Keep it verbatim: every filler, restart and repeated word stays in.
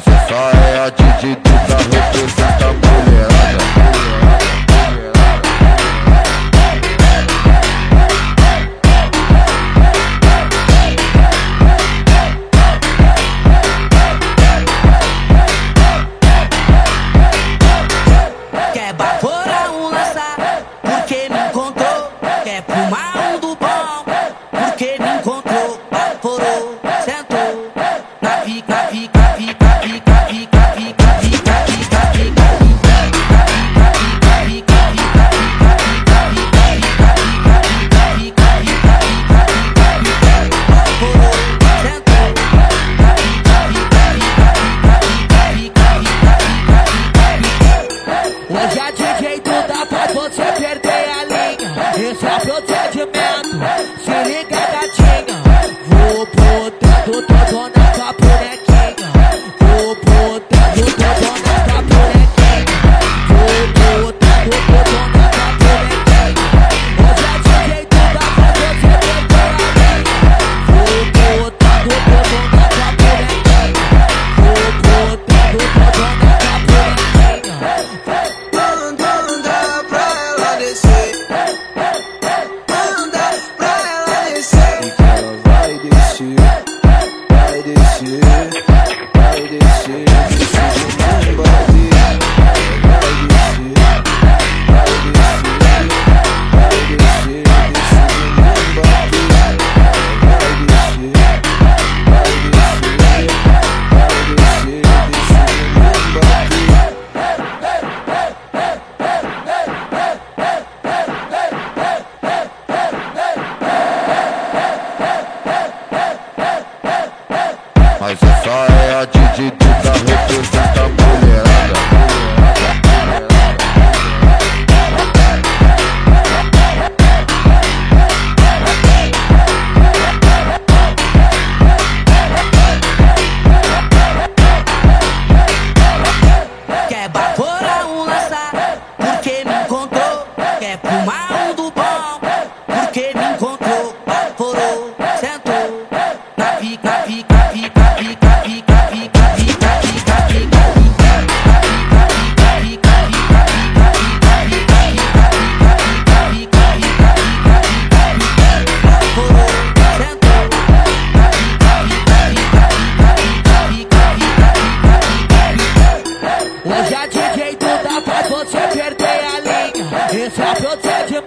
essa é a D J Duda, representa a mulherada. Quer baforar um lançar, porque me encontrou. Quer fumar um do bom, porque me encontrou. Baforou, sentou, na pica, pica, pica, pica, pica, pica, pica, pica, pica, hoje é de jeito dá pra você perder a linha. Esse é o procedimento, se liga gatinha. Vou botando todo na tua bonequinha. Vou botando todo na tua bonequinha. Vou botando todo na tua bonequinha. Hoje é de jeito dá pra você perder a linha. Vou botando todo na tua bonequinha. Vou botando todo na tua bonequinha. Vai descer, vai descer, descer de mão batida. Vai descer, vai descer, vai descer, descer de mão batida. Vai descer, vai descer, vai descer, descer de mão batida. Mas essa é a D J Duda, representa a mulherada. Quer baforar um lançar, porque me encontrou. Quer fumar um do bom, porque me encontrou. Baforou, sentou, na pica, pica, pica, pica, pica, pica, pica, pica, pica, hoje é de jeito dá pra você perder a linha. Esse é o procedimento.